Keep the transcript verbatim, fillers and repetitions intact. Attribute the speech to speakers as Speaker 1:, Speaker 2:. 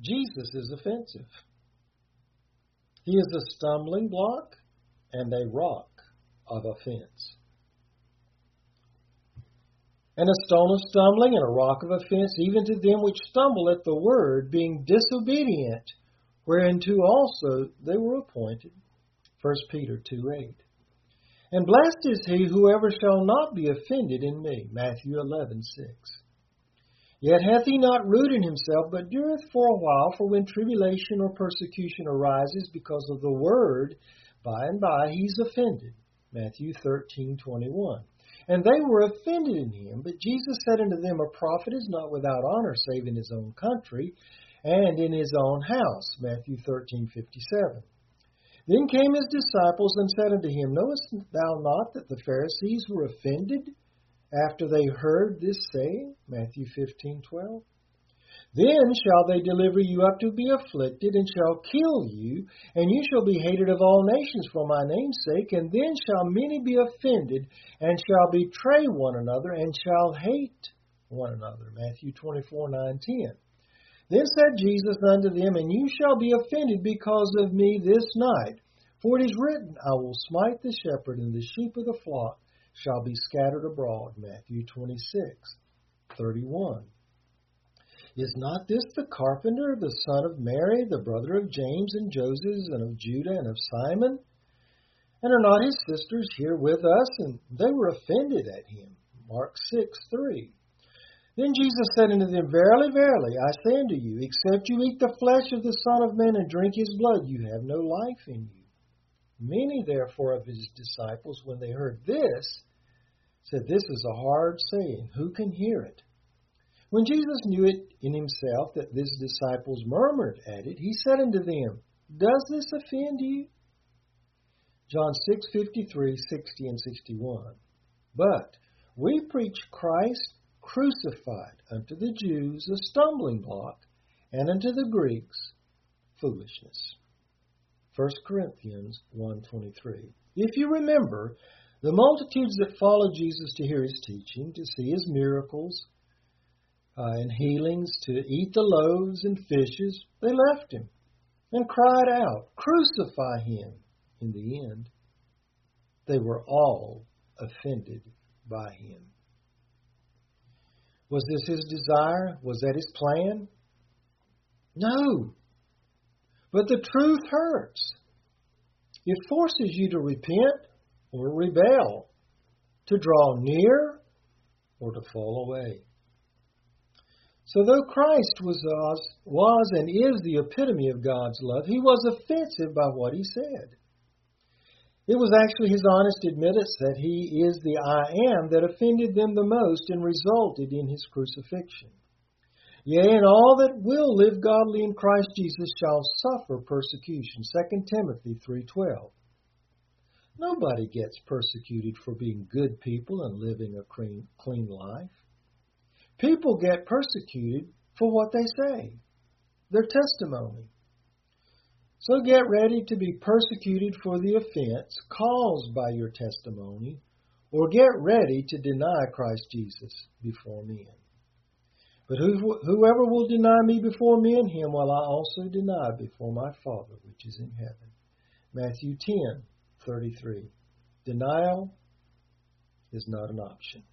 Speaker 1: Jesus is offensive. He is a stumbling block and a rock of offense. And a stone of stumbling and a rock of offense, even to them which stumble at the word, being disobedient, whereunto also they were appointed. First Peter two eight. And blessed is he whoever shall not be offended in me. Matthew eleven six. Yet hath he not rued in himself, but dureth for a while, for when tribulation or persecution arises because of the word, by and by he's offended. Matthew thirteen twenty-one. And they were offended in him, but Jesus said unto them, a prophet is not without honor, save in his own country, and in his own house. Matthew thirteen fifty-seven. Then came his disciples and said unto him, knowest thou not that the Pharisees were offended after they heard this saying? Matthew fifteen twelve. Then shall they deliver you up to be afflicted, and shall kill you, and you shall be hated of all nations for my name's sake, and then shall many be offended, and shall betray one another, and shall hate one another. Matthew twenty-four nine ten. Then said Jesus unto them, and you shall be offended because of me this night. For it is written, I will smite the shepherd, and the sheep of the flock shall be scattered abroad. Matthew twenty-six thirty-one. Is not this the carpenter, the son of Mary, the brother of James and Joses, and of Judah and of Simon? And are not his sisters here with us? And they were offended at him. Mark six three. Then Jesus said unto them, verily, verily, I say unto you, except you eat the flesh of the Son of Man and drink his blood, you have no life in you. Many, therefore, of his disciples, when they heard this, said, this is a hard saying. Who can hear it? When Jesus knew it in himself that his disciples murmured at it, he said unto them, does this offend you? John six fifty-three, sixty, and sixty-one. But we preach Christ crucified, unto the Jews a stumbling block, and unto the Greeks foolishness. First Corinthians one twenty-three. If you remember, the multitudes that followed Jesus to hear his teaching, to see his miracles uh, and healings, to eat the loaves and fishes, they left him and cried out, crucify him. In the end, they were all offended by him. Was this his desire? Was that his plan? No. But the truth hurts. It forces you to repent or rebel, to draw near or to fall away. So though Christ was, was and is the epitome of God's love, he was offensive by what he said. It was actually his honest admittance that he is the I am that offended them the most and resulted in his crucifixion. Yea, and all that will live godly in Christ Jesus shall suffer persecution. Second Timothy three twelve. Nobody gets persecuted for being good people and living a clean, clean life. People get persecuted for what they say, their testimony. So get ready to be persecuted for the offense caused by your testimony, or get ready to deny Christ Jesus before men. But who, whoever will deny me before men, him will I also deny before my Father which is in heaven. Matthew ten thirty-three. Denial is not an option.